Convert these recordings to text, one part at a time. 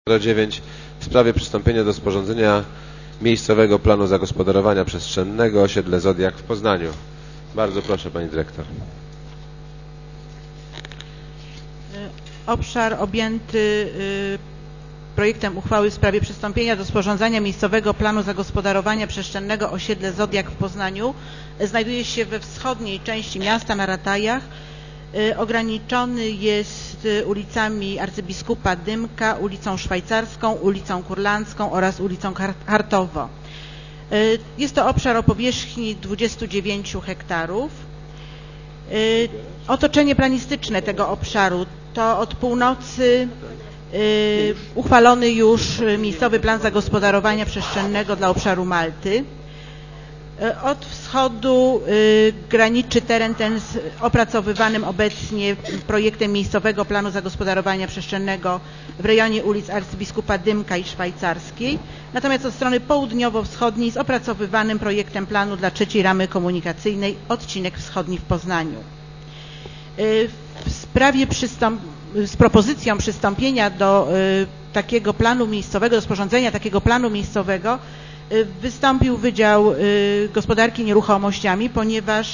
9 w sprawie przystąpienia do sporządzenia miejscowego planu zagospodarowania przestrzennego osiedle Zodiak w Poznaniu. Bardzo proszę, pani dyrektor. Obszar objęty projektem uchwały w sprawie przystąpienia do sporządzania miejscowego planu zagospodarowania przestrzennego osiedle Zodiak w Poznaniu znajduje się we wschodniej części miasta na Ratajach. Ograniczony jest ulicami Arcybiskupa Dymka, ulicą Szwajcarską, ulicą Kurlandzką oraz ulicą Hartowo. Jest to obszar o powierzchni 29 hektarów. Otoczenie planistyczne tego obszaru to od północy uchwalony już miejscowy plan zagospodarowania przestrzennego dla obszaru Malty. Od wschodu graniczy teren ten z opracowywanym obecnie projektem miejscowego planu zagospodarowania przestrzennego w rejonie ulic Arcybiskupa Dymka i Szwajcarskiej, natomiast od strony południowo-wschodniej z opracowywanym projektem planu dla trzeciej ramy komunikacyjnej odcinek wschodni w Poznaniu. W sprawie z propozycją przystąpienia do takiego planu miejscowego, do sporządzenia takiego planu miejscowego wystąpił Wydział Gospodarki Nieruchomościami, ponieważ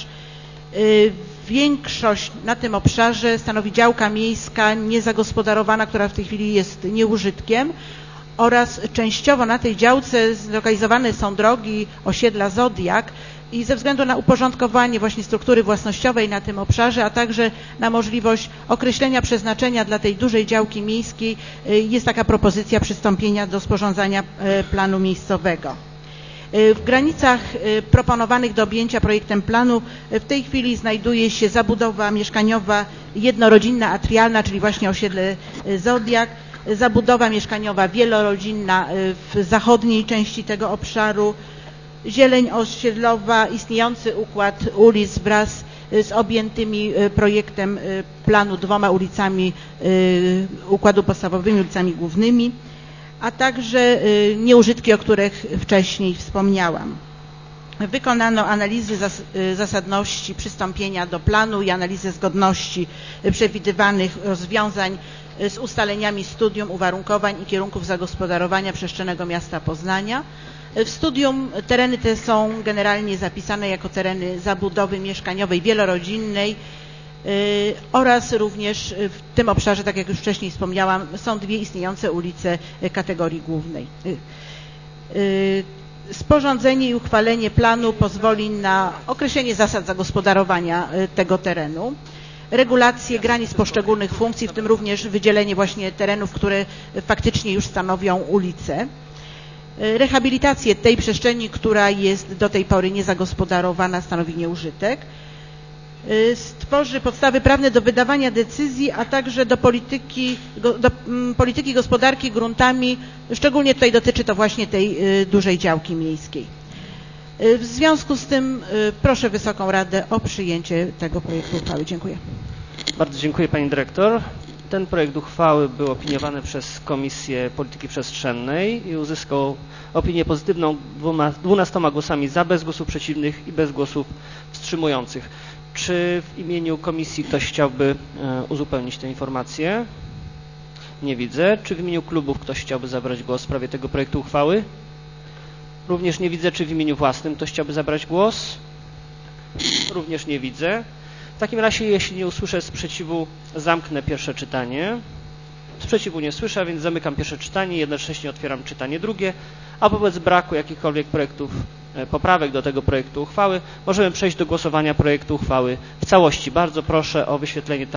większość na tym obszarze stanowi działka miejska niezagospodarowana, która w tej chwili jest nieużytkiem, oraz częściowo na tej działce zlokalizowane są drogi osiedla Zodiak i ze względu na uporządkowanie właśnie struktury własnościowej na tym obszarze, a także na możliwość określenia przeznaczenia dla tej dużej działki miejskiej jest taka propozycja przystąpienia do sporządzania planu miejscowego. W granicach proponowanych do objęcia projektem planu w tej chwili znajduje się zabudowa mieszkaniowa jednorodzinna atrialna, czyli właśnie osiedle Zodiak, zabudowa mieszkaniowa wielorodzinna w zachodniej części tego obszaru, zieleń osiedlowa, istniejący układ ulic wraz z objętymi projektem planu 2 ulicami układu podstawowymi, ulicami głównymi, a także nieużytki, o których wcześniej wspomniałam. Wykonano analizy zasadności przystąpienia do planu i analizę zgodności przewidywanych rozwiązań z ustaleniami studium uwarunkowań i kierunków zagospodarowania przestrzennego miasta Poznania. W studium tereny te są generalnie zapisane jako tereny zabudowy mieszkaniowej wielorodzinnej oraz również w tym obszarze, tak jak już wcześniej wspomniałam, są 2 istniejące ulice kategorii głównej. Sporządzenie i uchwalenie planu pozwoli na określenie zasad zagospodarowania tego terenu, regulację granic poszczególnych funkcji, w tym również wydzielenie właśnie terenów, które faktycznie już stanowią ulice, rehabilitację tej przestrzeni, która jest do tej pory niezagospodarowana, stanowi nieużytek, stworzy podstawy prawne do wydawania decyzji, a także do polityki gospodarki gruntami, szczególnie tutaj dotyczy to właśnie tej dużej działki miejskiej. W związku z tym proszę Wysoką Radę o przyjęcie tego projektu uchwały. Dziękuję. Bardzo dziękuję pani dyrektor. Ten projekt uchwały był opiniowany przez Komisję Polityki Przestrzennej i uzyskał opinię pozytywną 12 głosami za, bez głosów przeciwnych i bez głosów wstrzymujących. Czy w imieniu komisji ktoś chciałby uzupełnić tę informację? Nie widzę. Czy w imieniu klubów ktoś chciałby zabrać głos w sprawie tego projektu uchwały? Również nie widzę. Czy w imieniu własnym ktoś chciałby zabrać głos? Również nie widzę. W takim razie, jeśli nie usłyszę sprzeciwu, zamknę pierwsze czytanie. Sprzeciwu nie słyszę, więc zamykam pierwsze czytanie, jednocześnie otwieram czytanie drugie, a wobec braku jakichkolwiek poprawek do tego projektu uchwały możemy przejść do głosowania projektu uchwały w całości. Bardzo proszę o wyświetlenie